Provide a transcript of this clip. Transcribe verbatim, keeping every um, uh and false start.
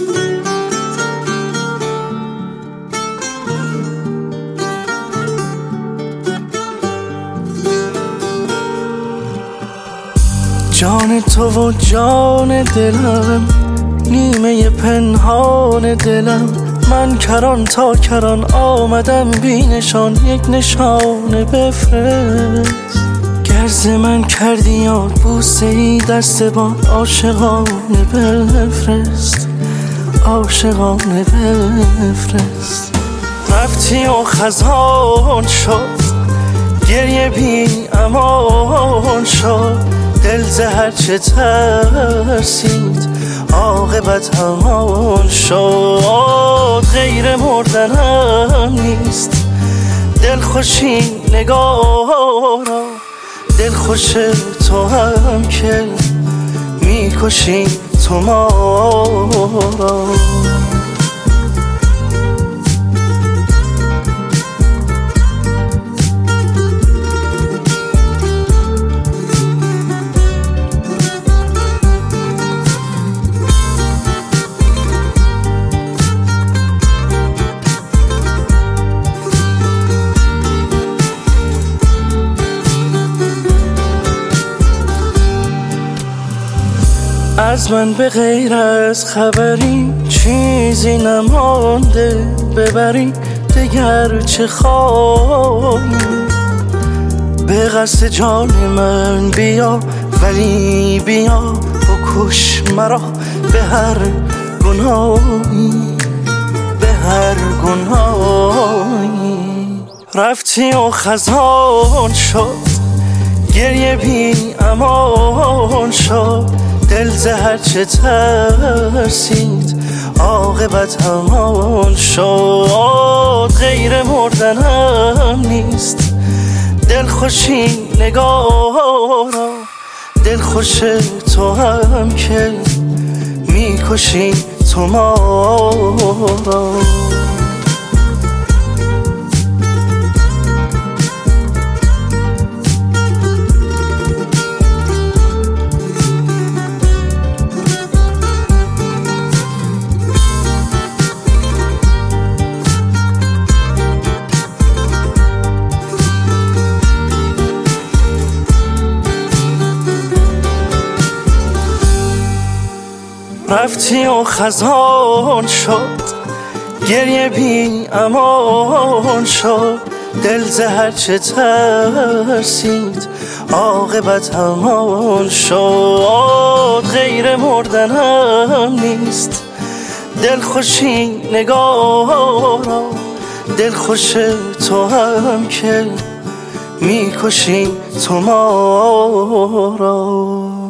جان تو و جان دلم، نیمه پنهان دلم، من کران تا کران آمدم بی نشان، یک نشانه بفرست. گرز من کردی یاد بوسه ای دست بان، عاشقانه بفرست، عاشقانه بفرست. رفتی و خزان شد، گریه بی امان شد، دل زهر چه ترسید عاقبت همان شد. غیر مردنم نیست دل خوشی نگارا، دل خوش تو هم که میکشی تو ما را. از من به غیر از خبری چیزی نمانده، ببری دگر چه خواهی. به قصد جان من بیا، ولی بیا بکش مرا به هر گناهی، به هر گناهی. رفتی و خزان شد، گریه بی امان شد، دل زهر چه ترسید عاقبت همان شد. غیر مردنم نیست دل خوشی نگارا، دل خوش تو هم که میکشی تو ما را. رفتی و خزان شد، گریه بی امان شد، دل زهر چه ترسید عاقبت همان شد. غیر مردنم نیست دل خوشی نگارا، دل خوش تو هم که میکشی تو ما را.